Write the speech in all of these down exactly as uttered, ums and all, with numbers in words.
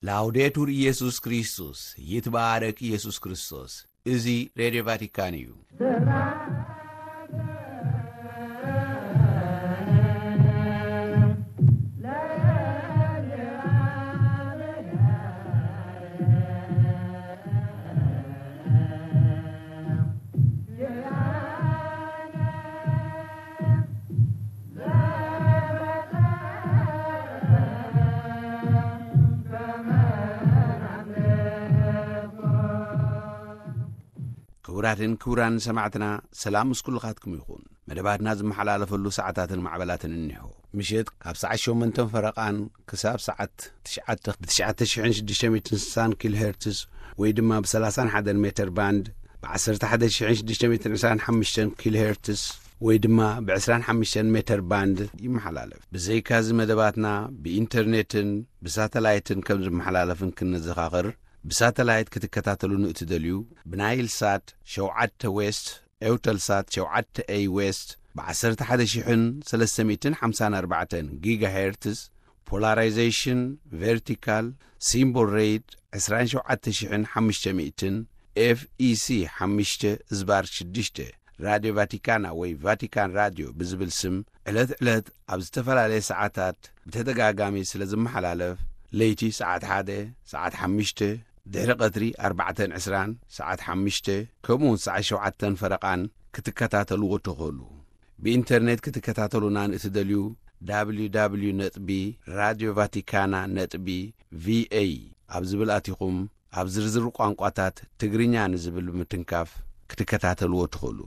ላውዴቱር ኢየሱስ ክርስቶስ ይትባረክ ኢየሱስ ክርስቶስ እዚ ሬዲዮ ቫቲካን እዩ። ክቡራትን ክቡራን ሰማዕትና ሰላም ምስኩልኻትኩም ይኹን። መደባትና ዝመሓላለፈሉ ሰዓታትን ማዕበላትን እንሆ ምሽት ካብ ሰዓት ሸሞንተ ፈረቓን ክሳብ ሰዓት ትሽዓተ ሽሕን ሽዱሽተ ሚእትን ስሳን ኪሎ ሄርትዝ ወይ ድማ ብ31 ሜትር ባንድ ብ11 ሽሕን ሽዱሽተ ሚእትን ዕስራን ሓሙሽተ ኪሎ ሄርትዝ ወይ ድማ ብ25 ሜትር ባንድ ይመሓላለፍ። ብዘይካዚ መደባትና ብኢንተርኔትን ብሳተላይትን ከም ዝመሓላለፍን ክንዘኻኽር ብሳተላይት ክትከታተሉ ንእትደልዩ ብናይል ሳት ሸውዓተ ዌስት ኤውተል ሳት ሸውዓተ ኤይ ዌስት ብ11 ሽሕን ሰለስተ ሚእትን ሓምሳን ኣርባዕተን ጊጋ ሄርትዝ ፖላራይዜሽን ቨርቲካል ሲምቦል ሬት ዕስራን ሸውዓተ ሽሕን ሓሙሽተ ሚእትን ኤፍኢሲ ሓሙሽተ ዝባር ሽዱሽተ ራድዮ ቫቲካና ወይ ቫቲካን ራድዮ ብዝብል ስም ዕለት ዕለት ኣብ ዝተፈላለየ ሰዓታት ብተደጋጋሚ ስለ ዝመሓላለፍ ለይቲ ሰዓት ሓደ ሰዓት ሓሙሽተ ድሕሪ ቀትሪ ኣርባዕተን ዕስራን ሰዓት ሓሙሽተ ከምኡውን ሰዓት ሸውዓተን ፈረቓን ክትከታተልዎ ትኽእሉ። ብኢንተርኔት ክትከታተሉና ንእትደልዩ ደብሊው ደብሊው ነጥቢ ራድዮ ቫቲካና ነጥቢ ቪኤ ኣብ ዝብል ኣቲኹም ኣብ ዝርዝር ቋንቋታት ትግርኛ ንዝብል ምትንካፍ ክትከታተልዎ ትኽእሉ።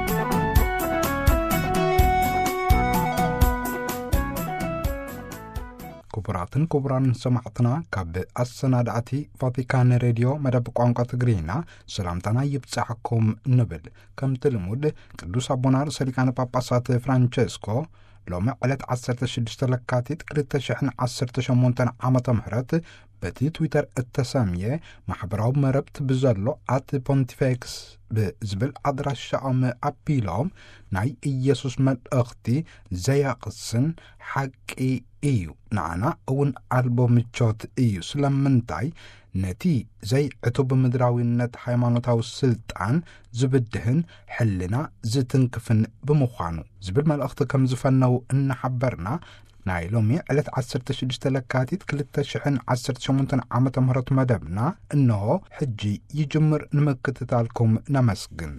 ክቡራትን ክቡራን ሰማዕትና ካብ ኣሰናድኣቲ ቫቲካን ሬድዮ መደብ ቋንቋ ትግርኛ ሰላምታና ይብጻሕኩም ንብል። ከምቲ ልሙድ ቅዱስ ኣቦና ርእሰ ሊቃነ ጳጳሳት ፍራንቸስኮ ሎሚ ዕለት ዓሰርተ ሽዱሽተ ለካቲት ክልተ ሽሕን ዓሰርተ ሸሞንተ ዓመተ ምህረት በቲ ትዊተር እተሰምየ ማሕበራዊ መረብቲ ብዘሎ ኣት ፖንቲፌክስ ብዝብል ኣድራሻኦም ኣቢሎም ናይ ኢየሱስ መልእኽቲ ዘያቕስን ሓቂ እዩ፣ ንዓና እውን ኣልቦ ምቾት እዩ፣ ስለምንታይ ነቲ ዘይዕቱብ ምድራዊነት ሃይማኖታዊ ስልጣን ዝብድህን ሕልና ዝትንክፍን ብምዃኑ ዝብል መልእኽቲ ከም ዝፈነው እናሓበርና ናይ ሎሚ ዕለት ዓሰርተ ሽዱሽተ ለካቲት ክልተ ሽሕን ዓሰርተ ሸሞንተ ዓመተ ምህረት መደብና እንሆ ሕጂ ይጅምር። ንምክትታልኩም ነመስግን።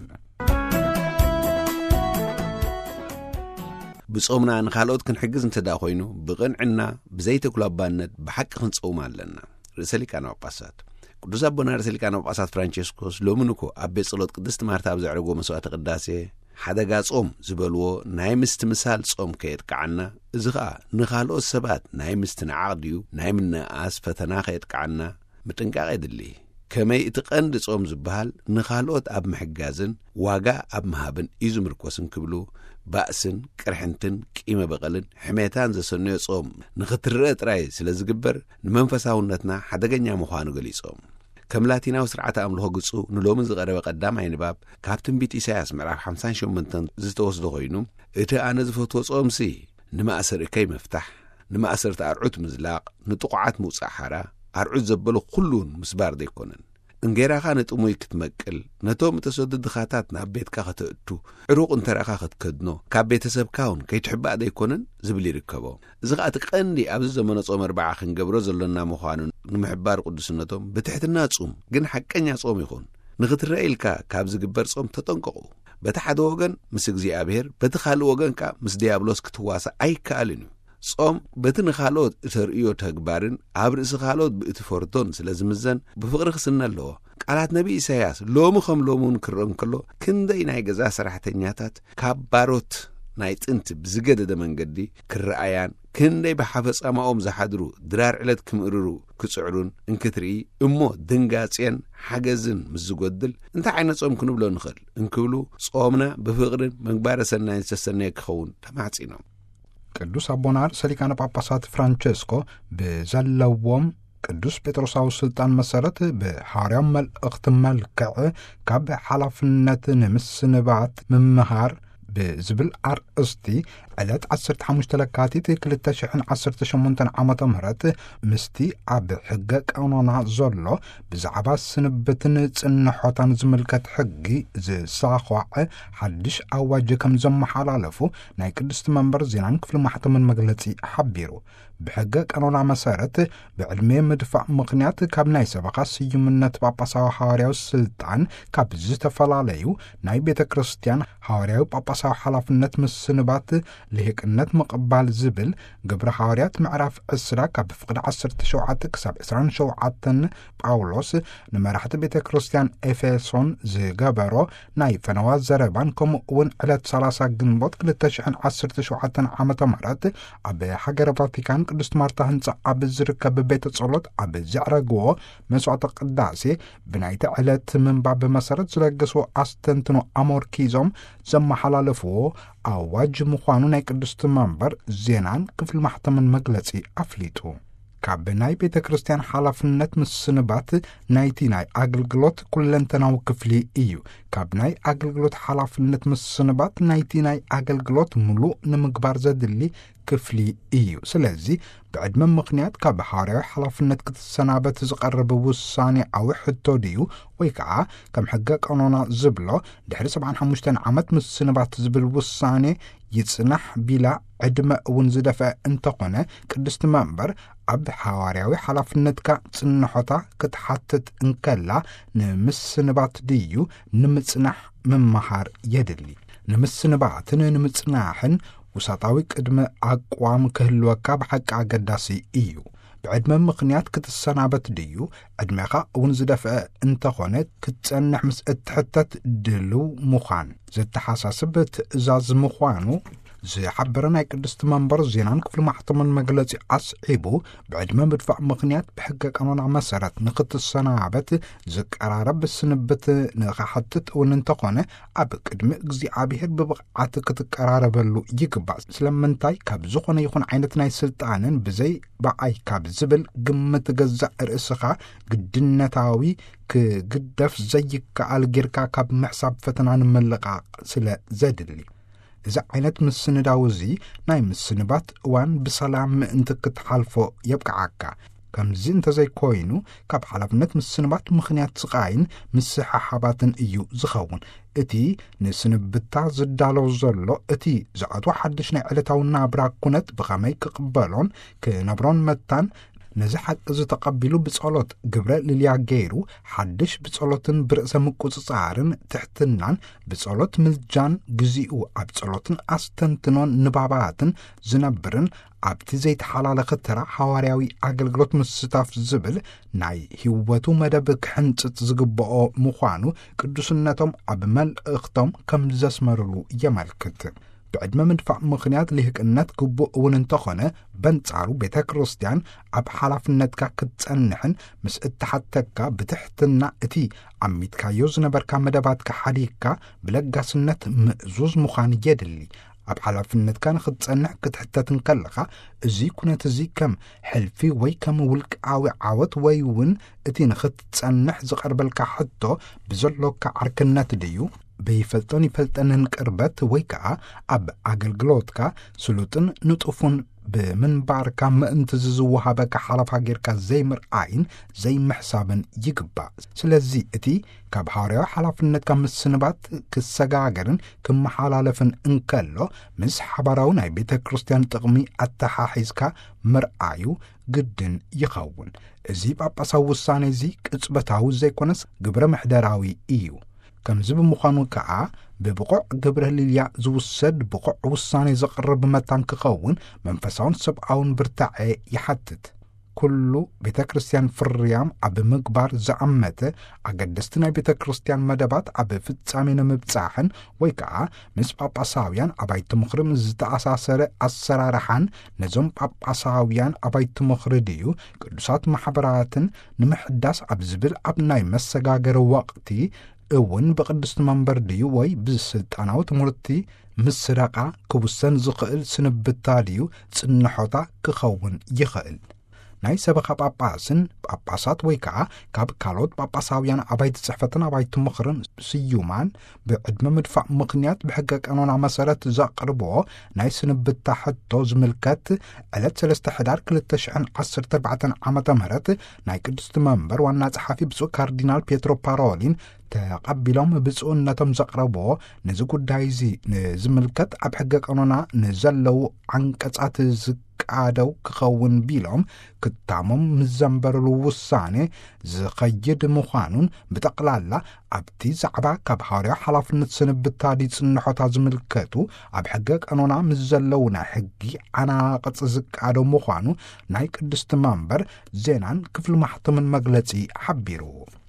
ብጾምና ንኻልኦት ክንሕግዝ እንተዳ ኮይኑ ብቕንዕና ብዘይተኩላባነት ብሓቂ ክንጸውም ኣለና። ርእሰ ሊቃነ ጳጳሳት ቅዱስ ኣቦና ርእሰ ሊቃነ ጳጳሳት ፍራንቸስኮስ ሎሚ ንኮ ኣብ ቤት ጸሎት ቅድስቲ ማርታ ኣብ ዘዕረጎ መስዋዕተ ቅዳሴ ሓደጋ ጾም ዝበልዎ ናይ ምስቲ ምሳል ጾም ከየጥቃዓና፣ እዚ ኸዓ ንኻልኦት ሰባት ናይ ምስቲ ንዓቕድዩ ናይ ምንኣስ ፈተና ከየጥቃዓና ምጥንቃቕ የድሊ። ከመይ እቲ ቐንዲ ጾም ዝበሃል ንኻልኦት ኣብ ምሕጋዝን ዋጋ ኣብ ምሃብን እዩ ዝምርኮስን ክብሉ ባእስን ቅርሕንትን ቂመ በቐልን ሕሜታን ዘሰነዮ ጾም ንኽትርአ ጥራይ ስለ ዝግበር ንመንፈሳውነትና ሓደገኛ ምዃኑ ገሊጾም። ከም ላቲናዊ ስርዓተ ኣምልኾ ግጹ ንሎምን ዝቐረበ ቀዳማይ ንባብ ካብ ትንቢት ኢሳያስ ምዕራፍ ሓምሳን ሸሞንተን ዝተወስዶ ኮይኑ እቲ ኣነ ዝፈትዎ ጾምሲ ንማእሰርእከይ መፍታሕ፣ ንማእሰርቲ ኣርዑት ምዝላቕ፣ ንጥቑዓት ምውፃእ ሓራ፣ ኣርዑት ዘበሎ ኩሉን ምስባር ዘይኮነን፣ እንጌራኻ ንጥሙይ ክትመቅል፣ ነቶም እተሰዱ ድኻታት ናብ ቤትካ ኸተእቱ፣ ዕሩቕ እንተረኻ ኽትከድኖ፣ ካብ ቤተሰብካውን ከይትሕባእ ዘይኮነን ዝብል ይርከቦ። እዚ ኸዓ እቲ ቀንዲ ኣብዚ ዘመነ ጾም ኣርባዓ ክንገብሮ ዘለና ምዃኑ ንምሕባር ቅዱስነቶም ብትሕትና ጹም ግን ሓቀኛ ጾም ይኹን ንኽትረአ ኢልካ ካብ ዝግበር ጾም ተጠንቀቑ። በቲ ሓደ ወገን ምስ እግዚኣብሔር በቲ ካልእ ወገን ከዓ ምስ ዲያብሎስ ክትዋሳእ ኣይከኣልን እዩ። ጾም በቲ ንኻልኦት እተርእዮ ተግባርን ኣብ ርእሲ ካልኦት ብእቲ ፈርዶን ስለ ዝምዘን ብፍቕሪ ክስነ ኣለዎ። ቃላት ነቢ ኢሳያስ ሎሚ ከም ሎሙን ክርአ እንከሎ ክንደይ ናይ ገዛ ሰራሕተኛታት ካብ ባሮት ናይ ጥንቲ ብዝገደደ መንገዲ ክረኣያን ክንደይ ብሓፈጻማኦም ዝሓድሩ ድራር ዕለት ክምእርሩ ክጽዕሩን እንክትርኢ እሞ ድንጋጽን ሓገዝን ምስ ዝጐድል እንታይ ዓይነት ጾም ክንብሎ ንኽእል እንክብሉ ጾምና ብፍቕርን ምግባረ ሰናይን ዝተሰነየ ክኸውን ተማዕጺኖም። ቅዱስ ኣቦና ርእሰ ሊቃነ ጳጳሳት ፍራንቸስኮ ብዘለዎም ቅዱስ ጴጥሮሳዊ ስልጣን መሰረት ብሐዋርያዊ መልእኽቲ መልክዕ ካብ ሓላፍነት ንምስንባት ምምሃር ብዝብል ኣርእስቲ ዕለት ዓሰርተ ሓሙሽተ ለካቲት ክልተ ሽሕን ዓሰርተ ሸሞንተን ዓመተ ምህረት ምስቲ ኣብ ሕገ ቀኖና ዘሎ ብዛዕባ ስንብትን ጽንሖታን ዝምልከት ሕጊ ዝሳኽዋዕ ሓድሽ ኣዋጅ ከም ዘመሓላለፉ ናይ ቅድስቲ መንበር ዜናን ክፍሊ ማሕተምን መግለጺ ሓቢሩ። ብሕገ ቀኖና መሰረት ብዕድሜ ምድፋዕ ምኽንያት ካብ ናይ ሰበኻ ስዩምነት ጳጳሳዊ ሐዋርያዊ ስልጣን ካብ ዝተፈላለዩ ናይ ቤተ ክርስቲያን ሐዋርያዊ ጳጳሳዊ ሓላፍነት ምስንባት ልሂቅነት ምቕባል ዝብል ግብረ ሐዋርያት ምዕራፍ ዕስራ ካብ ፍቕዲ ዓሰርተ ሸውዓተ ክሳብ ዕስራን ሸውዓተን ጳውሎስ ንመራሕቲ ቤተ ክርስቲያን ኤፌሶን ዝገበሮ ናይ ፈነዋ ዘረባን ከምኡ እውን ዕለት ሰላሳ ግንቦት ክልተ ሽሕን ዓሰርተ ሸውዓተን ዓመተ ምህረት ኣብ ሃገረ ቫቲካን ቅድስት ማርታ ህንፃ ኣብ ዝርከብ ቤተ ጸሎት ኣብ ዘዕረግዎ መስዋዕተ ቅዳሴ ብናይቲ ዕለት ምንባብ መሰረት ዝለገስዎ ኣስተንትኖ ኣሞርኪዞም ዘመሓላለፍዎ ኣዋጅ ምዃኑ ናይ ቅድስቲ መንበር ዜናን ክፍሊ ማሕተምን መግለጺ ኣፍሊጡ። ካብ ናይ ቤተ ክርስቲያን ሓላፍነት ምስንባት ናይቲ ናይ ኣገልግሎት ኩለንተናዊ ክፍሊ እዩ። ካብ ናይ ኣገልግሎት ሓላፍነት ምስንባት ናይቲ ናይ ኣገልግሎት ሙሉእ ንምግባር ዘድሊ ክፍሊ እዩ። ስለዚ ብዕድመ ምኽንያት ካብ ሐዋርያዊ ሓላፍነት ክትሰናበት ዝቐርብ ውሳኔ ኣዊ ሕቶ ድዩ ወይ ከዓ ከም ሕገ ቀኖና ዝብሎ ድሕሪ ሰብዓን ሓሙሽተን ዓመት ምስንባት ዝብል ውሳኔ ይጽናሕ ቢላ ዕድመ እውን ዝደፍአ እንተኾነ ቅድስቲ መንበር ኣብ ሐዋርያዊ ሓላፍነትካ ጽንሖታ ክትሓትት እንከላ ንምስንባት ድዩ ንምጽናሕ ምምሃር የድሊ። ንምስንባትን ንምጽናሕን ውሳጣዊ ቅድመ ኣቋም ክህልወካ ብሓቂ ኣገዳሲ እዩ። ብዕድመ ምኽንያት ክትሰናበት ድዩ ዕድሜኻ እውን ዝደፍአ እንተኾነ ክትጸንሕ ምስ እትሕተት ድልው ምዃን ዘተሓሳስብ ትእዛዝ ምዃኑ ዝሓበረ ናይ ቅድስቲ መንበር ዜናን ክፍሊ ማሕተምን መግለጺ ኣስዒቡ ብዕድመ ምድፋዕ ምኽንያት ብሕገ ቀኖና መሰረት ንኽትሰናበት ዝቀራረብ ስንብት ንኻሕትት እውን እንተኾነ ኣብ ቅድሚ እግዚኣብሔር ብብቕዓት ክትቀራረበሉ ይግባእ። ስለምንታይ ካብ ዝኾነ ይኹን ዓይነት ናይ ስልጣንን ብዘይ በዓይ ካብ ዝብል ግምት ገዛእ ርእስኻ ግድነታዊ ክግደፍ ዘይከኣል ጌርካ ካብ ምሕሳብ ፈተና ንምልቓቕ ስለ ዘድሊ እዚ ዓይነት ምስንዳው እዚ ናይ ምስንባት እዋን ብሰላም ምእንቲ ክትሓልፎ የብቅዓካ። ከምዚ እንተዘይኮይኑ ካብ ሓላፍነት ምስንባት ምኽንያት ስቓይን ምስሓሓባትን እዩ ዝኸውን። እቲ ንስንብታ ዝዳለው ዘሎ እቲ ዝኣትዎ ሓድሽ ናይ ዕለታዊ ናብራ ኩነት ብኸመይ ክቕበሎን ክነብሮን መታን ነዚ ሓቂ ዝተቐቢሉ ብጸሎት ግብረ ልልያ ገይሩ ሓድሽ ብጸሎትን ብርእሰ ምቁፅጻርን ትሕትናን ብጸሎት ምልጃን ግዚኡ ኣብ ጸሎትን ኣስተንትኖን ንባባትን ዝነብርን ኣብቲ ዘይተሓላለኸ ተራ ሐዋርያዊ ኣገልግሎት ምስታፍ ዝብል ናይ ህይወቱ መደብ ክሕንጽጥ ዝግብኦ ምዃኑ ቅዱስነቶም ኣብ መልእኽቶም ከም ዘስመርሉ የመልክት። ብዕድመ ምድፋዕ ምኽንያት ልህቅነት ግቡእ እውን እንተኾነ በንጻሩ ቤተ ክርስቲያን ኣብ ሓላፍነትካ ክትጸንሕን ምስ እትሓተካ ብትሕትና እቲ ዓሚትካዮ ዝነበርካ መደባትካ ሓዲግካ ብለጋስነት ምእዙዝ ምዃን የድሊ። ኣብ ሓላፍነትካ ንኽትጸንሕ ክትሕተትን ከለኻ እዚ ኩነት እዚ ከም ሕልፊ ወይ ከም ውልቃዊ ዓወት ወይ እውን እቲ ንኽትጸንሕ ዝቐርበልካ ሕቶ ብዘሎካ ዓርክነት ድዩ በይፈልጦን ይፈልጠንን ቅርበት ወይ ከዓ ኣብ ኣገልግሎትካ ስሉጥን ንጡፉን ብምንባርካ ምእንቲ ዝዝውሃበካ ሓላፋ ጌርካ ዘይምርኣይን ዘይምሕሳብን ይግባእ። ስለዚ እቲ ካብ ሐዋርያዊ ሓላፍነትካ ምስንባት ክሰጋገርን ክመሓላለፍን እንከሎ ምስ ሓባራዊ ናይ ቤተ ክርስቲያን ጥቕሚ ኣተሓሒዝካ ምርኣዩ ግድን ይኸውን። እዚ ጳጳሳዊ ውሳኔ እዚ ቅጽበታዊ ዘይኮነስ ግብረ ምሕደራዊ እዩ። ከምዚ ብምዃኑ ከዓ ብብቑዕ ግብረ ልልያ ዝውሰድ ብቑዕ ውሳኔ ዘቕርብ መታን ክኸውን መንፈሳውን ሰብኣውን ብርታዐ ይሓትት። ኩሉ ቤተ ክርስቲያን ፍርያም ኣብ ምግባር ዝኣመተ ኣገደስቲ ናይ ቤተ ክርስቲያን መደባት ኣብ ፍጻሜ ንምብጻሕን ወይ ከዓ ምስ ጳጳሳውያን ኣባይቲ ምኽሪ ምስ ዝተኣሳሰረ ኣሰራርሓን ነዞም ጳጳሳውያን ኣባይቲ ምኽሪ ድዩ ቅዱሳት ማሕበራትን ንምሕዳስ ኣብ ዝብል ኣብ ናይ መሰጋገሪ ወቕቲ እውን ብቅድስቲ መንበር ድዩ ወይ ብስልጣናዊ ትምህርቲ ምስረቃ ክውሰን ዝኽእል ስንብታ ድዩ ጽንሖታ ክኸውን ይኽእል። ናይ ሰበኻ ጳጳስን ጳጳሳት ወይ ከዓ ካብ ካልኦት ጳጳሳውያን ኣባይቲ ጽሕፈትን ኣባይቲ ምኽርን ስዩማን ብዕድመ ምድፋዕ ምኽንያት ብሕገ ቀኖና መሰረት ዘቕርብዎ ናይ ስንብታ ሕቶ ዝምልከት ዕለት ሰለስተ ሕዳር ክልተ ሽሕን ዓሰርተ ኣርባዕተ ዓመተ ምህረት ናይ ቅድስቲ መንበር ዋና ጸሓፊ ብፁዕ ካርዲናል ፔትሮ ፓሮሊን ተቐቢሎም ብጽኡነቶም ዘቕረብዎ ነዚ ጉዳይ እዚ ንዝምልከት ኣብ ሕገ ቀኖና ንዘለዉ ዓንቀጻት ዝቃደው ክኸውን ቢሎም ክታሞም ምዘንበረሉ ውሳኔ ዝኸይድ ምዃኑን ብጠቕላላ ኣብቲ ዛዕባ ካብ ሓዋርያዊ ሓላፍነት ስንብታ ዲጽንሖታ ዝምልከቱ ኣብ ሕገ ቀኖና ምስ ዘለዉ ናይ ሕጊ ዓናቕጽ ዝቃደው ምዃኑ ናይ ቅድስቲ መንበር ዜናን ክፍሊ ማሕተምን መግለጺ ሓቢሩ።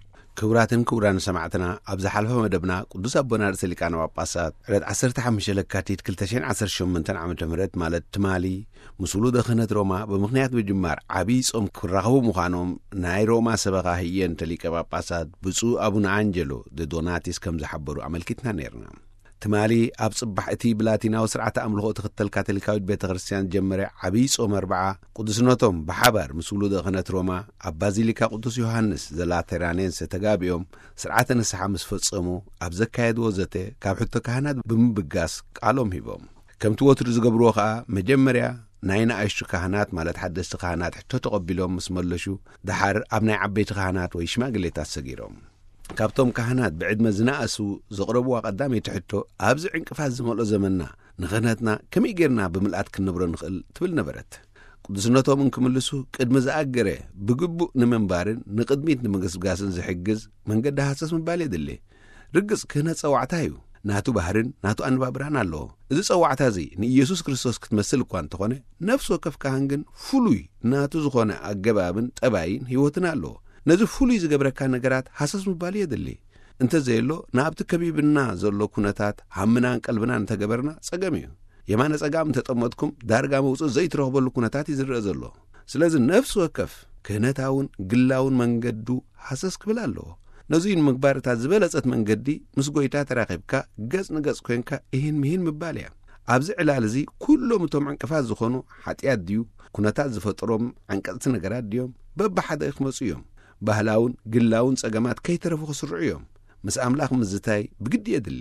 ክቡራትን ክቡራን ሰማዕትና ኣብ ዝሓለፈ መደብና ቅዱስ ኣቦና ርእሰ ሊቃነ ጳጳሳት ዕለት ዓሰርተ ሓሙሽተ ለካቲት ክልተ ሽሕን ዓሰርተ ሸሞንተ ዓመተ ምህረት ማለት ትማሊ ምስ ውሉደ ክህነት ሮማ ብምኽንያት ምጅማር ዓብዪ ጾም ክራኸቡ ምዃኖም ናይ ሮማ ሰበኻ ህየንተ ሊቀ ጳጳሳት ብፁዕ ኣቡነ አንጀሎ ደ ዶናቲስ ከም ዝሓበሩ ኣመልኪትና ነርና። ትማሊ ኣብ ጽባሕ እቲ ብላቲናዊ ስርዓተ ኣምልኾ ትኽተል ካቶሊካዊት ቤተ ክርስቲያን ጀመረ ዓብዪ ጾም ኣርብዓ ቅዱስነቶም ብሓባር ምስ ውሉደ ክህነት ሮማ ኣብ ባዚሊካ ቅዱስ ዮሐንስ ዘላተራኔንስ ተጋቢኦም ስርዓተ ንስሓ ምስ ፈጸሙ ኣብ ዘካየድዎ ዘተ ካብ ሕቶ ካህናት ብምብጋስ ቃሎም ሂቦም ከምቲ ወትሩ ዝገብርዎ ከዓ መጀመርያ ናይ ንኣሽቱ ካህናት ማለት ሓደስቲ ካህናት ሕቶ ተቐቢሎም ምስ መለሹ ድሓር ኣብ ናይ ዓበይቲ ካህናት ወይ ሽማግሌታት ሰጊሮም ካብቶም ካህናት ብዕድመ ዝነኣሱ ዘቕረብዋ ቀዳመይቲ ሕቶ ኣብዚ ዕንቅፋት ዝመልኦ ዘመንና ንኽህነትና ከመይ ጌርና ብምልኣት ክንነብሮ ንኽእል ትብል ነበረት። ቅዱስነቶም እንክምልሱ ቅድሚ ዝኣገረ ብግቡእ ንምንባርን ንቕድሚት ንምግስጋስን ዝሕግዝ መንገዲ ሃሰስ ምባል የድሊ። ርግጽ ክህነት ጸዋዕታ እዩ። ናቱ ባህርን ናቱ ኣነባብራን ኣለዎ። እዚ ጸዋዕታ እዚ ንኢየሱስ ክርስቶስ ክትመስል እኳ እንተኾነ ነፍሲ ወከፍ ካህን ግን ፍሉይ ናቱ ዝኾነ ኣገባብን ጠባይን ህይወትን ኣለዎ። ነዚ ፍሉይ ዝገብረካ ነገራት ሃሰስ ምባል የድሊ። እንተዘየሎ ናብቲ ከቢብና ዘሎ ኩነታት ሃምናን ቀልብናን እንተገበርና ጸገም እዩ። የማነ ጸጋም እንተጠመጥኩም ዳርጋ መውፅእ ዘይትረኽበሉ ኩነታት እዩ ዝርአ ዘሎ። ስለዚ ነፍሲ ወከፍ ክህነታውን ግላውን መንገዱ ሃሰስ ክብል ኣለዎ። ነዙይ ንምግባር እታ ዝበለጸት መንገዲ ምስ ጐይታ ተራኺብካ ገጽ ንገጽ ኮይንካ ይህን ምሂን ምባል እያ። ኣብዚ ዕላል እዚ ኩሎም እቶም ዕንቅፋት ዝኾኑ ሓጢኣት ድዩ ኩነታት ዝፈጥሮም ዓንቀጽቲ ነገራት ድዮም በብሓደ ክመፁ እዮም። ባህላውን ግላውን ጸገማት ከይተረፉ ክስርዑ እዮም። ምስ ኣምላኽ ምዝታይ ብግዲ የድሊ።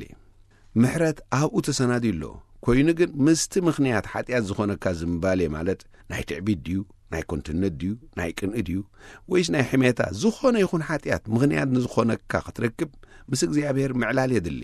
ምሕረት ኣብኡ ተሰናዲ ኣሎ ኮይኑ ግን ምስቲ ምኽንያት ሓጢኣት ዝኾነካ ዝምባል ማለት ናይ ትዕቢት ድዩ ናይ ኮንትነት ድዩ ናይ ቅንኢ ድዩ ወይስ ናይ ሕሜታ ዝኾነ ይኹን ሓጢኣት ምኽንያት ንዝኾነካ ክትረክብ ምስ እግዚኣብሔር ምዕላል የድሊ።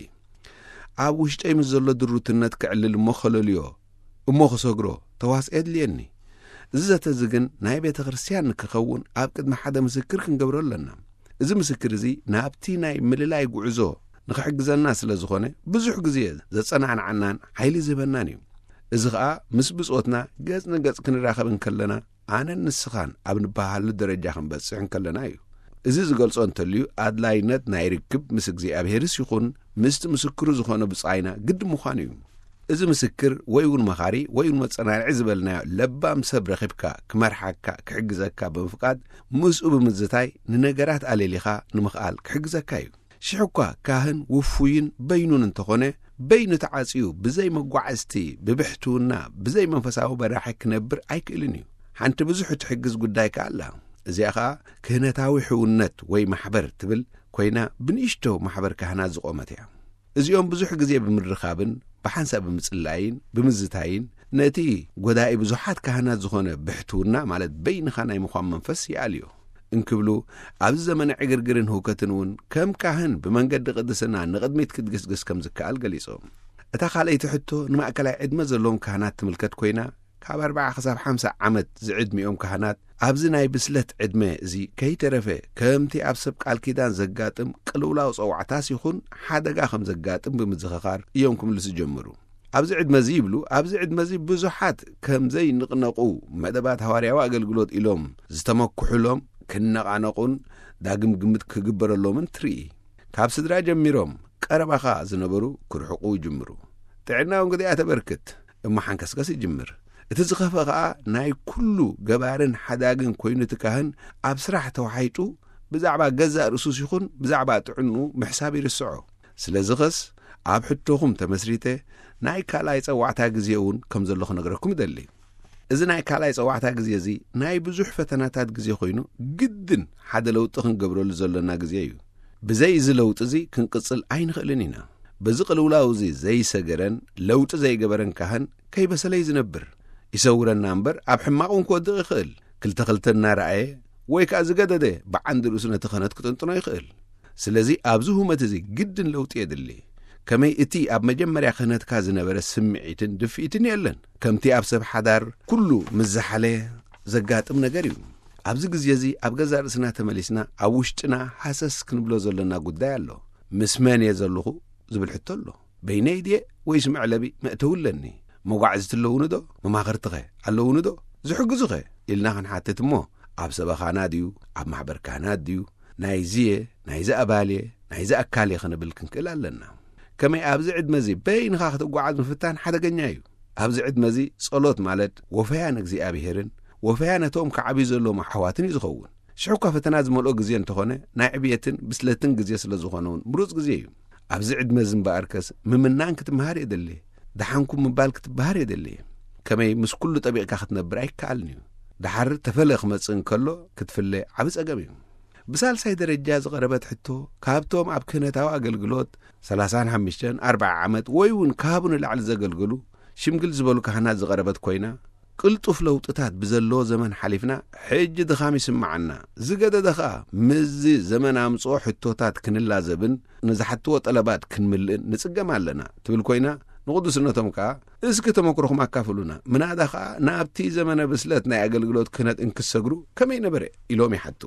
ኣብ ውሽጠይ ምስ ዘሎ ድሩትነት ክዕልል እሞ ኸለልዮ እሞ ክሰግሮ ተዋስኦ የድልየኒ። እዚ ዘተ እዚ ግን ናይ ቤተ ክርስቲያን ንክኸውን ኣብ ቅድሚ ሓደ ምስክር ክንገብሮ ኣለና። እዚ ምስክር እዚ ናብቲ ናይ ምልላይ ጉዕዞ ንኽሕግዘና ስለ ዝኾነ ብዙሕ ግዜ ዘጸናዕናዓናን ሓይሊ ዝህበናን እዩ። እዚ ከዓ ምስ ብጾትና ገጽ ንገጽ ክንራኸብ እንከለና ኣነን ንስኻን ኣብ ንባሃሉ ደረጃ ክንበጽሕ እንከለና እዩ። እዚ ዝገልጾ እንተልዩ ኣድላይነት ናይ ርክብ ምስ እግዚኣብሔርስ ይኹን ምስቲ ምስክሩ ዝኾነ ብጻይና ግዲ ምዃኑ እዩ። እዚ ምስክር ወይ እውን መኻሪ ወይ እውን መጸናንዒ ዝበልናዮ ለባም ሰብ ረኺብካ ክመርሓካ ክሕግዘካ ብምፍቃድ ምስኡ ብምዝታይ ንነገራት ኣሌሊኻ ንምኽኣል ክሕግዘካ እዩ። ሽሕ እኳ ካህን ውፉይን በይኑን እንተኾነ በይኑ ተዓጺዩ ብዘይ መጓዓዝቲ ብብሕትውና ብዘይ መንፈሳዊ በራሒ ክነብር ኣይክእልን እዩ። ሓንቲ ብዙሕ ትሕግዝ ጉዳይ ከ ኣላ። እዚኣ ከዓ ክህነታዊ ሕውነት ወይ ማሕበር ትብል ኮይና ብንእሽቶ ማሕበር ካህናት ዝቖመት እያ። እዚኦም ብዙሕ ግዜ ብምርኻብን ብሓንሳብ ብምጽላይን ብምዝታይን ነቲ ጐዳኢ ብዙሓት ካህናት ዝኾነ ብሕትውና ማለት በይንኻ ናይ ምዃን መንፈስ ይኣልዮ እንክብሉ ኣብዚ ዘመነ ዕግርግርን ህውከትን እውን ከም ካህን ብመንገዲ ቅድስና ንቕድሚት ክትግስግስ ከም ዝከኣል ገሊጾም። እታ ካልአይቲ ሕቶ ንማእከላይ ዕድመ ዘለዎም ካህናት ትምልከት ኮይና ካብ ኣርባዓ ክሳብ ሓምሳ ዓመት ዝዕድሚኦም ካህናት ኣብዚ ናይ ብስለት ዕድመ እዚ ከይተረፈ ከምቲ ኣብ ሰብ ቃል ኪዳን ዘጋጥም ቅልውላው ጸዋዕታስ ይኹን ሓደጋ ከም ዘጋጥም ብምዝኽኻር እዮም ክምልሱ ጀመሩ። ኣብዚ ዕድመ እዚ ይብሉ ኣብዚ ዕድመ እዚ ብዙሓት ከምዘይ ንቕነቑ መደባት ሃዋርያዊ ኣገልግሎት ኢሎም ዝተመኩሑሎም ክነቓነቑን ዳግም ግምት ክግበረሎምን ትርኢ። ካብ ስድራ ጀሚሮም ቀረባኻ ዝነበሩ ክርሕቑ ይጅምሩ። ጥዕናውን ግዲኣ ተበርክት እማ ሓንከስከስ ይጅምር። እቲ ዝኸፈ ከዓ ናይ ኩሉ ገባርን ሓዳግን ኮይኑ ትካህን ኣብ ስራሕ ተዋሒጡ ብዛዕባ ገዛእ ርእሱስ ይኹን ብዛዕባ ጥዕኑ ምሕሳብ ይርስዖ። ስለዚ ኸስ ኣብ ሕቶኹም ተመስሪተ ናይ ካልኣይ ጸዋዕታ ግዜ እውን ከም ዘለኹ ነገረኩም ይደሊ። እዚ ናይ ካልኣይ ፀዋዕታ ግዜ እዚ ናይ ብዙሕ ፈተናታት ግዜ ኮይኑ ግድን ሓደ ለውጢ ክንገብረሉ ዘለና ግዜ እዩ ብዘይ እዚ ለውጢ እዚ ክንቅፅል ኣይንኽእልን ኢና በዚ ቅልውላው እዚ ዘይሰገረን ለውጢ ዘይገበረን ካህን ከይበሰለይ ዝነብር ይሰውረና እምበር ኣብ ሕማቕ እውን ክወድቕ ይኽእል ክልተ ክልተ እናረኣየ ወይ ከዓ ዝገደደ ብዓንዲ ርእሱ ነቲ ክህነት ክጥንጥኖ ይኽእል ስለዚ ኣብዚ ሁመት እዚ ግድን ለውጢ የድሊ ከመይ እቲ ኣብ መጀመርያ ክህነትካ ዝነበረ ስምዒትን ድፍኢትን የለን ከምቲ ኣብ ሰብ ሓዳር ኩሉ ምዝሓለ ዘጋጥም ነገር እዩ ኣብዚ ግዜ እዚ ኣብ ገዛ ርእስና ተመሊስና ኣብ ውሽጥና ሓሰስ ክንብሎ ዘለና ጉዳይ ኣሎ ምስ መን እየ ዘለኹ ዝብል ሕቶ ኣሎ በይነይ ድየ ወይስ መዕለቢ መእተውለኒ መጓዓዝቲ ኣለውኒ ዶ መማኽርቲኸ ኣለውኒ ዶ ዝሕግዙኸ ኢልና ክንሓትት እሞ ኣብ ሰበኻና ድዩ ኣብ ማሕበርካና ድዩ ናይዝየ ናይዚ ኣባልየ ናይዚ ኣካልየ ክንብል ክንክእል ኣለና ከመይ ኣብዚ ዕድመ እዚ በይንኻ ክትጓዓዝ ምፍታን ሓደገኛ እዩ ኣብዚ ዕድመ እዚ ጸሎት ማለት ወፈያን እግዚኣብሔርን ወፈያነቶም ከዓብዩ ዘለዎም ኣሕዋትን እዩ ዝኸውን ሽዑካ ፈተና ዝመልኦ ግዜ እንተኾነ ናይ ዕብየትን ብስለትን ግዜ ስለ ዝኾነውን ምሩፅ ግዜ እዩ ኣብዚ ዕድመ እዚ እምበኣርከስ ምምናን ክትምሃር የደሊ ደሓንኩም ምባል ክትበሃር የደሊ ከመይ ምስ ኩሉ ጠቢቕካ ክትነብር ኣይከኣልን እዩ ድሓር ተፈለ ክመጽእ እንከሎ ክትፍለ ዓብ ጸገም እዩ ብሳልሳይ ደረጃ ዝቐረበት ሕቶ ካብቶም ኣብ ክህነታዊ ኣገልግሎት ሰላሳ ሓሙሽተ ኣርባዓ ዓመት ወይ እውን ካብኡ ንላዕሊ ዘገልግሉ ሽምግል ዝበሉ ካህናት ዝቐረበት ኮይና ቅልጡፍ ለውጥታት ብዘለዎ ዘመን ሓሊፍና ሕጂ ድኻም ይስምዓና ዝገደደ ኸኣ ምዚ ዘመን ኣምጽኦ ሕቶታት ክንላዘብን ንዝሓትዎ ጠለባት ክንምልእን ንጽገም ኣለና ትብል ኮይና ንቅዱስነቶም ከዓ እስኪ ተመክሮኹም ኣካፍሉና ምናዳ ከዓ ናብቲ ዘመነ ብስለት ናይ ኣገልግሎት ክህነት እንክሰግሩ ከመይ ነበረ ኢሎም ይሓቱ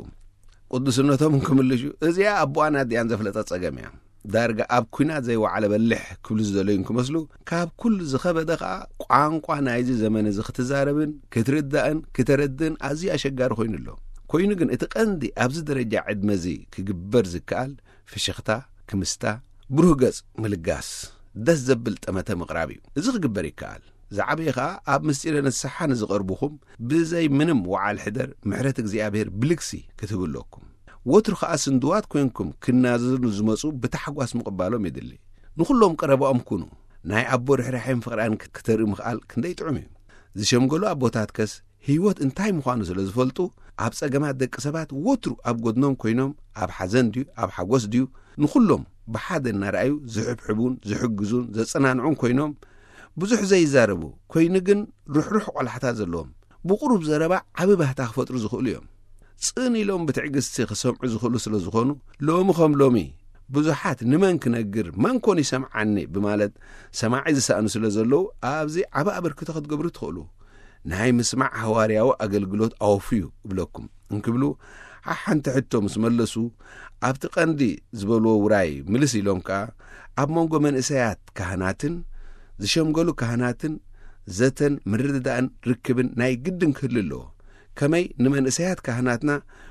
ቅዱስነቶም ክምልሹ እዚያ ኣቦኣና ድያን ዘፍለጠት ጸገም እያ ዳርጋ ኣብ ኩናት ዘይወዓለ በልሕ ክብሉ ዝደለዩን ክመስሉ ካብ ኩሉ ዝኸበደ ከዓ ቋንቋ ናይዚ ዘመን እዚ ክትዛረብን ክትርዳእን ክተረድን ኣዝዩ ኣሸጋሪ ኮይኑ ኣሎ ኮይኑ ግን እቲ ቀንዲ ኣብዚ ደረጃ ዕድመ እዚ ክግበር ዝከኣል ፍሽኽታ ክምስታ ብሩህ ገጽ ምልጋስ ደስ ዘብል ጠመተ ምቕራብ እዩ እዚ ክግበር ይከኣል ዝዓበየ ከዓ ኣብ ምስጢረ ንስሓ ንዝቐርቡኹም ብዘይ ምንም ወዓል ሕደር ምሕረት እግዚኣብሔር ብልክሲ ክትብለኩም ወትሩ ከዓ ስንድዋት ኮይንኩም ክናዘዙ ዝመፁ ብታሕጓስ ምቕባሎም የድሊ ንኹሎም ቀረቦኦም ኩኑ ናይ ኣቦ ርሕራሕን ፍቕራን ክተርኢ ምኽኣል ክንደይ ጥዑም እዩ ዝሸምገሉ ኣቦታት ከስ ህይወት እንታይ ምዃኑ ስለ ዝፈልጡ ኣብ ጸገማት ደቂ ሰባት ወትሩ ኣብ ጎድኖም ኮይኖም ኣብ ሓዘን ድዩ ኣብ ሓጎስ ድዩ ንኹሎም ብሓደ እናርኣዩ ዝሕብሕቡን ዝሕግዙን ዘጸናንዑን ኮይኖም ብዙሕ ዘይዛረቡ ኮይኑ ግን ሩሕሩሕ ቆላሕታት ዘለዎም ብቁሩብ ዘረባ ዓብ ባህታ ክፈጥሩ ዝኽእሉ እዮም ጽን ኢሎም ብትዕግስቲ ክሰምዑ ዝኽእሉ ስለ ዝኾኑ ሎሚ ኸም ሎሚ ብዙሓት ንመን ክነግር መን ኮን ይሰምዓኒ ብማለት ሰማዒ ዝሰኣኑ ስለ ዘለዉ ኣብዚ ዓብ ኣበርክቶ ክትገብሩ ትኽእሉ ናይ ምስማዕ ሃዋርያዊ ኣገልግሎት ኣወፍዩ እብለኩም እንክብሉ ሓንቲ ሕቶ ምስ መለሱ ኣብቲ ቀንዲ ዝበልዎ ውራይ ምልስ ኢሎም ከዓ ኣብ መንጎ መንእሰያት ካህናትን ዝሸምገሉ ካህናትን ዘተን ምርድዳእን ርክብን ናይ ግድን ክህሉ ኣለዎ ከመይ ንመንእሰያት ካህናትና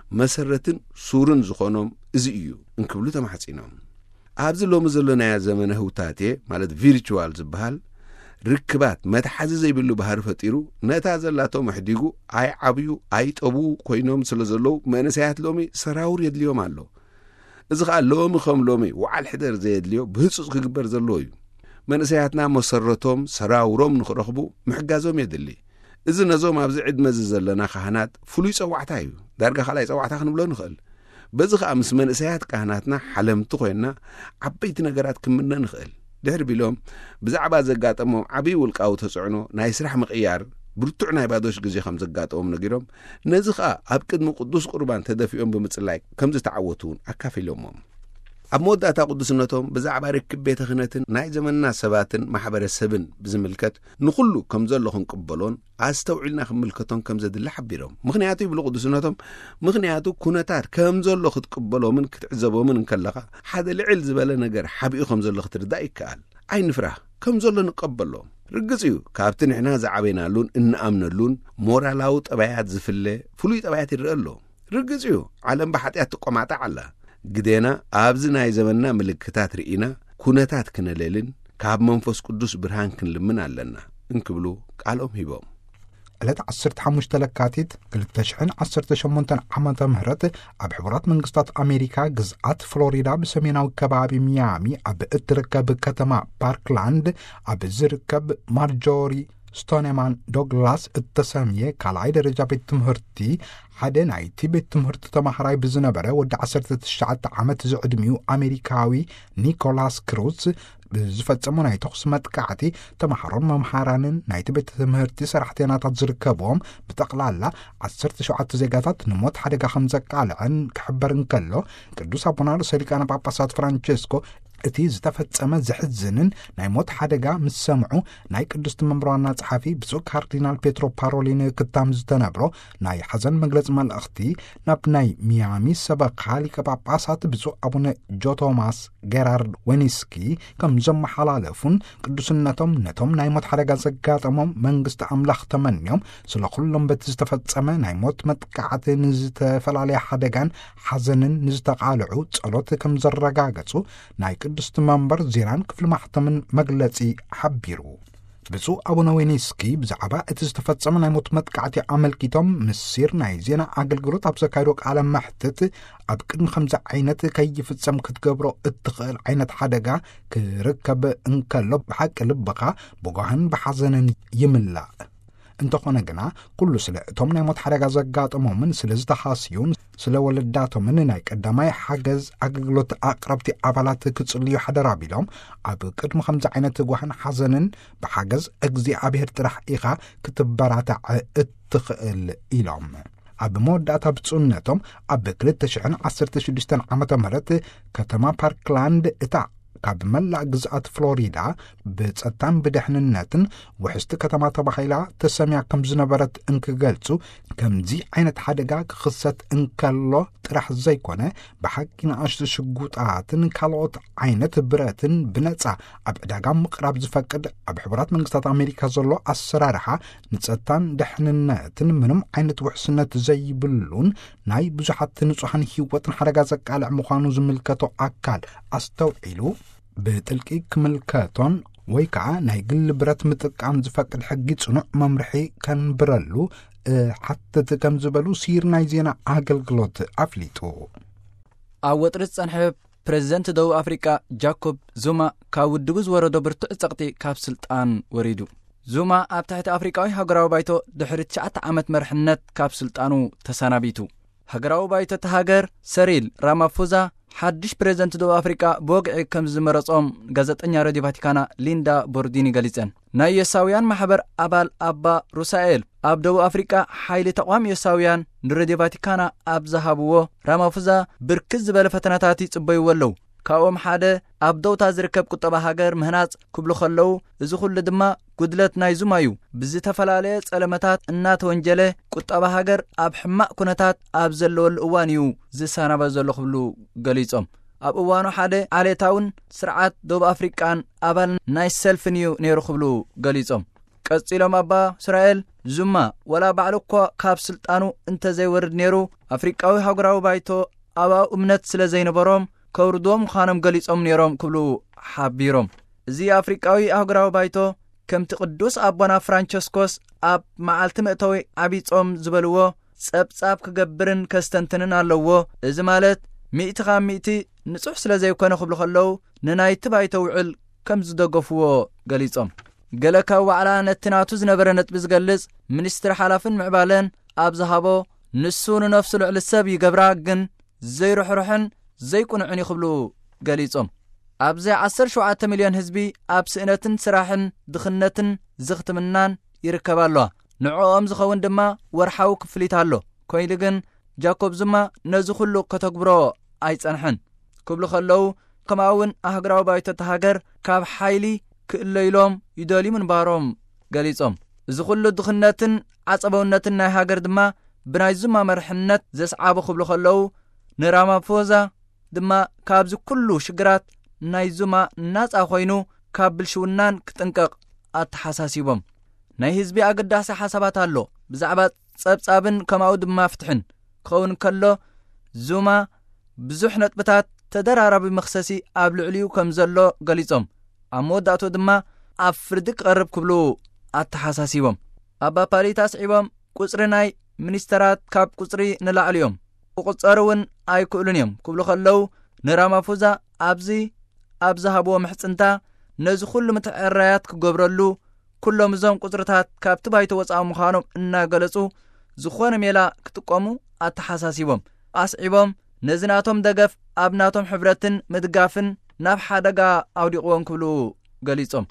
መሰረትን ሱርን ዝኾኖም እዚ እዩ እንክብሉ ተማሕጺኖም ኣብዚ ሎሚ ዘለናያ ዘመነ ህውታትየ ማለት ቪርቹዋል ዝበሃል ርክባት መትሓዚ ዘይብሉ ባህሪ ፈጢሩ ነታ ዘላቶም ኣሕዲጉ ኣይ ዓብዩ ኣይጠቡ ኮይኖም ስለ ዘለዉ መንእሰያት ሎሚ ሰራውር የድልዮም ኣሎ እዚ ከዓ ሎሚ ከም ሎሚ ወዓል ሕደር ዘየድልዮ ብህፁፅ ክግበር ዘለዎ እዩ መንእሰያትና መሰረቶም ሰራውሮም ንኽረኽቡ ምሕጋዞም የድሊ እዚ ነዞም ኣብዚ ዕድመ እዚ ዘለና ካህናት ፍሉይ ጸዋዕታ እዩ ዳርጋ ካልኣይ ጸዋዕታ ክንብሎ ንኽእል በዚ ከዓ ምስ መንእሰያት ካህናትና ሓለምቲ ኮይንና ዓበይቲ ነገራት ክምነ ንኽእል ድሕሪ ቢሎም ብዛዕባ ዘጋጠሞም ዓብዪ ውልቃዊ ተጽዕኖ ናይ ስራሕ ምቕያር ብርቱዕ ናይ ባዶሽ ግዜ ከም ዘጋጠሞም ነጊሮም ነዚ ከዓ ኣብ ቅድሚ ቅዱስ ቁርባን ተደፊኦም ብምጽላይ ከም ዝተዓወቱ እውን ኣካፊሎሞም ኣብ መወዳእታ ቅዱስነቶም ብዛዕባ ርክብ ቤተ ክህነትን ናይ ዘመንና ሰባትን ማሕበረሰብን ብዝምልከት ንኹሉ ከም ዘሎ ክንቅበሎን ኣስተውዒልና ክምልከቶም ከም ዘድሊ ሓቢሮም ምኽንያቱ ይብሉ ቅዱስነቶም ምኽንያቱ ኩነታት ከም ዘሎ ክትቅበሎምን ክትዕዘቦምን እንከለኻ ሓደ ልዕል ዝበለ ነገር ሓቢኡ ከም ዘሎ ክትርዳእ ይከኣል ኣይንፍራህ ከም ዘሎ ንቀበሎ ርግጽ እዩ ካብቲ ንሕና ዝዓበይናሉን እንኣምነሉን ሞራላዊ ጠባያት ዝፍለ ፍሉይ ጠባያት ይርአ ኣሎ ርግጽ እዩ ዓለም ብሓጢኣት ትቆማጣ ኣላ ግዴና ኣብዚ ናይ ዘመንና ምልክታት ርኢና ኩነታት ክነለልን ካብ መንፈስ ቅዱስ ብርሃን ክንልምን ኣለና እንክብሉ ቃሎም ሂቦም ዕለት ዓሰርተ ሓሙሽተ ለካቲት ክልተ ሽሕን ዓሰርተ ሸሞንተ ዓመተ ምህረት ኣብ ሕቡራት መንግስታት ኣሜሪካ ግዝኣት ፍሎሪዳ ብሰሜናዊ ከባቢ ሚያሚ ኣብ እትርከብ ከተማ ፓርክላንድ ኣብ ዝርከብ ማርጆሪ ስቶኔማን ዶግላስ እተሰምየ ካልኣይ ደረጃ ቤት ትምህርቲ ሓደ ናይቲ ቤት ትምህርቲ ተማሃራይ ብዝነበረ ወዲ ዓሰርተ ትሽዓተ ዓመት ዝዕድሚኡ ኣሜሪካዊ ኒኮላስ ክሩዝ ብዝፈጸሙ ናይ ተኹስ መጥቃዕቲ ተማሃሮን መምሃራንን ናይቲ ቤት ትምህርቲ ሰራሕተኛታት ዝርከብዎም ብጠቕላላ ዓሰርተ ሸውዓተ ዜጋታት ንሞት ሓደጋ ከም ዘቃልዐን ክሕበር እንከሎ ቅዱስ አቡነ ርእሰ ሊቃነ ጳጳሳት ፍራንቼስኮ እቲ ዝተፈጸመ ዝሕዝንን ናይ ሞት ሓደጋ ምስ ሰምዑ ናይ ቅዱስ መንበርዋና ጸሓፊ ብፁዕ ካርዲናል ፔትሮ ፓሮሊን ክታም ዝተነብሮ ናይ ሓዘን መግለጽ መልእኽቲ ናብ ናይ ሚያሚ ሰበካ ሊቀ ጳጳሳት ብፁዕ አቡነ ጆ ቶማስ ጌራርድ ዌኒስኪ ከም ዘመሓላለፉን ቅዱስነቶም ነቶም ናይ ሞት ሓደጋ ዘጋጠሞም መንግስቲ ኣምላኽ ተመንዮም ስለ ኩሎም በቲ ዝተፈጸመ ናይ ሞት መጥቃዕቲ ንዝተፈላለየ ሓደጋን ሓዘንን ንዝተቃልዑ ጸሎት ከም ዘረጋገጹ ናይ ቅዱስ መንበር ዜናን ክፍሊ ማሕተምን መግለጺ ሓቢሩ ብፁዕ አቡነ ዌኒስኪ ብዛዕባ እቲ ዝተፈጸመ ናይ ሞት መጥቃዕቲ ኣመልኪቶም ምስር ናይ ዜና ኣገልግሎት ኣብ ዘካይዶ ቃለ መሕትት ኣብ ቅድሚ ከምዚ ዓይነት ከይፍጸም ክትገብሮ እትኽእል ዓይነት ሓደጋ ክርከብ እንከሎ ብሓቂ ልብኻ ብጓህን ብሓዘንን ይምላእ እንተኾነ ግና ኩሉ ስለ እቶም ናይ ሞት ሓደጋ ዘጋጠሞምን ስለ ዝተሓስዩን ስለ ወለዳቶምን ናይ ቀዳማይ ሓገዝ ኣገልግሎት ኣቅረብቲ ኣባላት ክጽልዩ ሓደራ ቢሎም ኣብ ቅድሚ ከምዚ ዓይነት ጓህን ሓዘንን ብሓገዝ እግዚኣብሔር ጥራሕ ኢኻ ክትበራታዕ እትኽእል ኢሎም ኣብ መወዳእታ ብፁዕነቶም ኣብ ክልተ ሽሕን ዓሰርተ ሽዱሽተ ዓመተ ምህረት ከተማ ፓርክላንድ እታ ካብ መላእ ግዝኣት ፍሎሪዳ ብጸጥታን ብድሕንነትን ውሕስቲ ከተማ ተባሂላ ተሰሚያ ከም ዝነበረት እንክገልጹ ከምዚ ዓይነት ሓደጋ ክኽሰት እንከሎ ጥራሕ ዘይኮነ ብሓቂ ንኣሽቱ ሽጉጣትን ካልኦት ዓይነት ብረትን ብነጻ ኣብ ዕዳጋ ምቕራብ ዝፈቅድ ኣብ ሕቡራት መንግስታት ኣሜሪካ ዘሎ ኣሰራርሓ ንጸጥታን ድሕንነትን ምንም ዓይነት ውሕስነት ዘይብሉን ናይ ብዙሓት ንጹሓን ህይወትን ሓደጋ ዘቃልዕ ምዃኑ ዝምልከቶ ኣካል ኣስተውዒሉ ብጥልቂ ክምልከቶን ወይ ከዓ ናይ ግሊ ብረት ምጥቃም ዝፈቅድ ሕጊ ጽኑዕ መምርሒ ከንብረሉ ሓተት ከም ዝበሉ ሲር ናይ ዜና ኣገልግሎት ኣፍሊጡ ኣብ ወጥሪ ጸንሐ ፕሬዚደንት ደቡብ ኣፍሪቃ ጃኮብ ዙማ ካብ ውድቡ ዝወረዶ ብርቱዕ ጸቕጢ ካብ ስልጣን ወሪዱ ዙማ ኣብ ታሕቲ ኣፍሪቃዊ ሃገራዊ ባይቶ ድሕሪ ትሽዓተ ዓመት መርሕነት ካብ ስልጣኑ ተሰናቢቱ ሃገራዊ ባይቶ ተሃገር ሰሪል ራማፎዛ ሓድሽ ፕሬዚደንት ደቡብ ኣፍሪቃ ብወግዒ ከም ዝመረጾም ጋዜጠኛ ሬድዮ ቫቲካና ሊንዳ ቦርዲኒ ገሊጸን ናይ የሳውያን ማሕበር ኣባል ኣባ ሩሳኤል ኣብ ደቡብ ኣፍሪቃ ሓይሊ ተቋም የሳውያን ንሬድዮ ቫቲካና ኣብ ዝሃብዎ ራማፎዛ ብርክት ዝበለ ፈተናታት ይጽበይዎ ኣለዉ ካብኦም ሓደ ኣብ ደውታ ዝርከብ ቁጠባ ሃገር ምህናጽ ክብሉ ከለዉ እዚ ኩሉ ድማ ጉድለት ናይ ዙማ እዩ ብዝተፈላለየ ጸለመታት እናተወንጀለ ቁጠባ ሃገር ኣብ ሕማቅ ኩነታት ኣብ ዘለወሉ እዋን እዩ ዝሰናበ ዘሎ ክብሉ ገሊጾም ኣብ እዋኑ ሓደ ዓሌታውን ስርዓት ደቡብ ኣፍሪቃን ኣባል ናይ ሰልፍን እዩ ነይሩ ክብሉ ገሊጾም ቀጺሎም ኣባ እስራኤል ዙማ ወላ ባዕሉ እኳ ካብ ስልጣኑ እንተዘይወርድ ነይሩ ኣፍሪቃዊ ሃገራዊ ባይቶ ኣባው እምነት ስለ ዘይነበሮም ከውርዶም ኻኖም ገሊጾም ነይሮም ክብሉ ሓቢሮም እዚ ኣፍሪቃዊ ሃገራዊ ባይቶ ከምቲ ቅዱስ ኣቦና ፍራንቸስኮስ ኣብ መዓልቲ ምእተዊ ዓብይ ጾም ዝበልዎ ጸብጻብ ክገብርን ከስተንትንን ኣለዎ እዚ ማለት ሚእቲ ካብ ሚእቲ ንጹሕ ስለ ዘይኮነ ክብሉ ከለዉ ንናይቲ ባይቶ ውዕል ከም ዝደገፍዎ ገሊጾም ገለ ካብ ዋዕላ ነቲ ናቱ ዝነበረ ነጥቢ ዝገልጽ ሚኒስትሪ ሓላፍን ምዕባለን ኣብ ዝሃቦ ንሱ ንነፍሱ ልዕሊ ሰብ ይገብራ ግን ዘይርሕርሕን ዘይቁንዕን ይኽብሉ ገሊጾም ኣብዚ ዓሰርተ ሸውዓተ ሚልዮን ህዝቢ ኣብ ስእነትን ስራሕን ድኽነትን ዝኽትምናን ይርከባ ኣለዋ ንዕኦም ዝኸውን ድማ ወርሓዊ ክፍሊት ኣሎ ኮይኑ ግን ጃኮብ ዙማ ነዚ ኩሉ ከተግብሮ ኣይጸንሐን ክብሉ ከለዉ ከምኡውን ኣህግራዊ ባይቶ ተሃገር ካብ ሓይሊ ክእለይሎም ይደልዩ ምንባሮም ገሊጾም እዚ ኩሉ ድኽነትን ዓጸበውነትን ናይ ሃገር ድማ ብናይ ዙማ መርሕነት ዘስዓቡ ክብሉ ከለዉ ንራማፎዛ ድማ ካብዚ ኩሉ ሽግራት ናይ ዙማ ናጻ ኮይኑ ካብ ብልሽውናን ክጥንቀቕ ኣተሓሳሲቦም ናይ ህዝቢ ኣገዳሲ ሓሳባት ኣሎ ብዛዕባ ጸብጻብን ከምኡ ድማ ፍትሕን ክኸውን ከሎ ዙማ ብዙሕ ነጥብታት ተደራራቢ መኽሰሲ ኣብ ልዕሊኡ ከም ዘሎ ገሊጾም ኣብ መወዳእቱ ድማ ኣብ ፍርዲ ክቐርብ ክብሉ ኣተሓሳሲቦም ኣባ ፓሪታስ ዒቦም ቁጽሪ ናይ ሚኒስተራት ካብ ቁጽሪ ንላዕሊ እዮም ቁጽሪ እውን ኣይክእሉን እዮም ክብሉ ከለዉ ንራማፎዛ ኣብዚ ኣብ ዝሃብዎ ምሕጽንታ ነዚ ኩሉ ምትዕራያት ክገብረሉ ኩሎም እዞም ቁጽርታት ካብቲ ባይቶ ወጻእ ምዃኖም እናገለጹ ዝኾነ ሜላ ክትቆሙ ኣተሓሳሲቦም ኣስዒቦም ነዝናቶም ደገፍ ኣብ ናቶም ሕብረትን ምድጋፍን ናብ ሓደጋ ኣውዲቕዎም ክብሉ ገሊጾም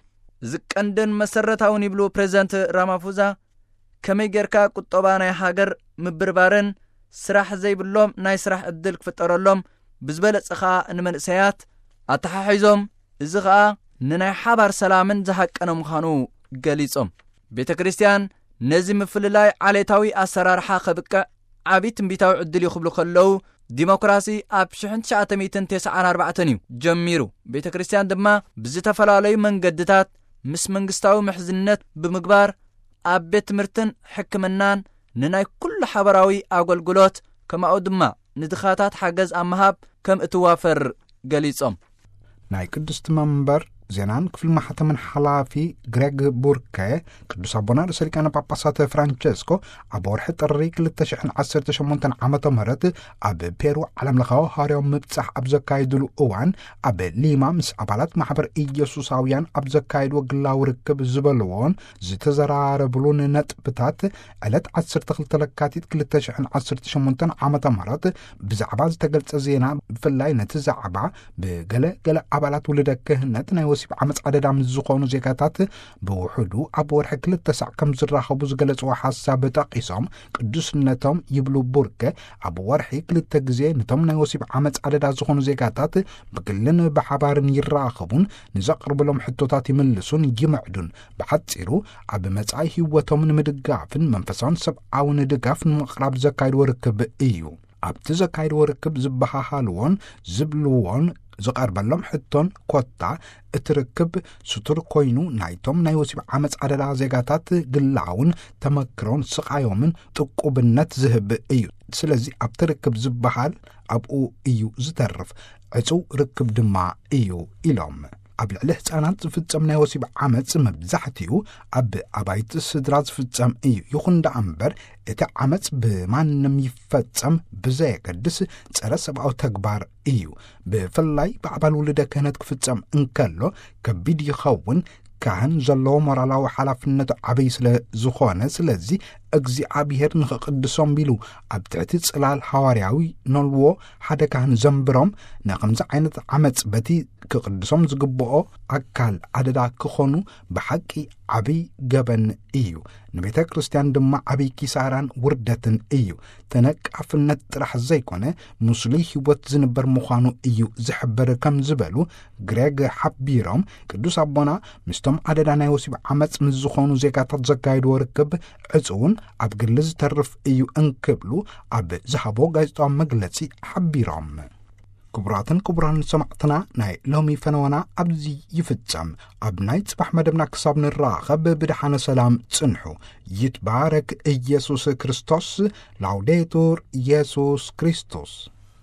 ዝቀንድን መሰረታውን ይብሉ ፕሬዚደንት ራማፎዛ ከመይ ጌርካ ቁጠባ ናይ ሃገር ምብርባርን ስራሕ ዘይብሎም ናይ ስራሕ ዕድል ክፍጠረሎም ብዝበለጽኻ ንመንእሰያት ኣተሓሒዞም እዚ ኸኣ ንናይ ሓባር ሰላምን ዝሓቀነ ምዃኑ ገሊጾም ቤተ ክርስቲያን ነዚ ምፍልላይ ዓሌታዊ ኣሰራርሓ ኸብቅዕ ዓብዪ ትንቢታዊ ዕድል ይኽብሉ ከለዉ ዲሞክራሲ ኣብ ሽሕን ትሽዓተ ሚእትን ትስዓን ኣርባዕተን እዩ ጀሚሩ ቤተ ክርስቲያን ድማ ብዝተፈላለዩ መንገድታት ምስ መንግስታዊ ምሕዝነት ብምግባር ኣብ ቤት ትምህርትን ሕክምናን ንናይ ኩሉ ሓበራዊ ኣገልግሎት ከምኡ ድማ ንድኻታት ሓገዝ ኣብ ምሃብ ከም እትዋፈር ገሊጾም ናይ ቅድስት መንበር ዜናን ክፍል ማሕተምን ሓላፊ ግሬግ ቡርኬ ቅዱስ ኣቦና ርእሰ ሊቃነ ጳጳሳት ፍራንቸስኮ ኣብ ወርሒ ጥሪ ክልተ ሽሕን ዓሰርተ ሸሞንተ ዓመተ ምህረት ኣብ ፔሩ ዓለምለኻዊ ሃዋርያዊ ምብጻሕ ኣብ ዘካይድሉ እዋን ኣብ ሊማ ምስ ኣባላት ማሕበር ኢየሱሳውያን ኣብ ዘካይድዎ ግላዊ ርክብ ዝበልዎን ዝተዘራረብሉን ነጥብታት ዕለት ዓሰርተ ክልተ ለካቲት ክልተ ሽሕን ዓሰርተ ሸሞንተ ዓመተ ምህረት ብዛዕባ ዝተገልጸ ዜና ብፍላይ ነቲ ዛዕባ ብገለ ገለ ኣባላት ውልደ ክህነት ናይ ወሲብ ዓመፅ ዓደዳ ምስ ዝኾኑ ዜጋታት ብውሕዱ ኣብ ወርሒ ክልተ ሳዕ ከም ዝራኸቡ ዝገለጽዎ ሓሳብ ጠቂሶም ቅዱስነቶም ይብሉ ቡርኬ ኣብ ወርሒ ክልተ ግዜ ነቶም ናይ ወሲብ ዓመፅ ዓደዳ ዝኾኑ ዜጋታት ብግልን ብሓባርን ይራኸቡን ንዘቕርብሎም ሕቶታት ይምልሱን ይምዕዱን ብሓፂሩ ኣብ መጻኢ ህይወቶም ንምድጋፍን መንፈሳውን ሰብኣውን ድጋፍ ንምቕራብ ዘካይድዎ ርክብ እዩ ኣብቲ ዘካይድዎ ርክብ ዝበሃሃልዎን ዝብልዎን ዝቐርበሎም ሕቶን ኮታ እትርክብ ስቱር ኮይኑ ናይቶም ናይ ወሲብ ዓመፅ ዓደዳ ዜጋታት ግላውን ተመክሮን ስቃዮምን ጥቁብነት ዝህብ እዩ ስለዚ ኣብቲ ርክብ ዝበሃል ኣብኡ እዩ ዝተርፍ ዕፁው ርክብ ድማ እዩ ኢሎም ኣብ ልዕሊ ህፃናት ዝፍጸም ናይ ወሲብ ዓመፅ መብዛሕትኡ ኣብ ኣባይቲ ስድራ ዝፍጸም እዩ ይኹን ዳ እምበር እቲ ዓመፅ ብማንም ይፈጸም ብዘየገድስ ፀረ ሰብኣዊ ተግባር እዩ ብፍላይ ብኣባል ውልደ ክህነት ክፍጸም እንከሎ ከቢድ ይኸውን ካህን ዘለዎ ሞራላዊ ሓላፍነቱ ዓበይ ስለ ዝኾነ ስለዚ እግዚኣብሔር ንኽቅድሶም ቢሉ ኣብ ትሕቲ ጽላል ሓዋርያዊ ነልዎ ሓደ ካህን ዘንብሮም ንኸምዚ ዓይነት ዓመፅ በቲ ክቅድሶም ዝግብኦ ኣካል ዓደዳ ክኾኑ ብሓቂ ዓብይ ገበን እዩ ንቤተ ክርስቲያን ድማ ዓብይ ኪሳራን ውርደትን እዩ ተነቃፍነት ጥራሕ ዘይኮነ ሙስሊም ህይወት ዝንበር ምዃኑ እዩ ዝሕበር ከም ዝበሉ ግሬግ ሓቢሮም ቅዱስ ኣቦና ምስቶም ዓደዳ ናይ ወሲብ ዓመፅ ምስ ዝኾኑ ዜጋታት ዘካይድዎ ርክብ ዕፁውን ኣብ ግሊ ዝተርፍ እዩ እንክብሉ ኣብ ዝሃቦ ጋዜጣዊ መግለጺ ሓቢሮም ክቡራትን ክቡራን ሰማዕትና ናይ ሎሚ ፈነወና ኣብዚ ይፍጸም ኣብ ናይ ጽባሕ መደብና ክሳብ ንራኸብ ብድሓነ ሰላም ጽንሑ ይትባረክ ኢየሱስ ክርስቶስ ላውዴቱር ኢየሱስ ክርስቶስ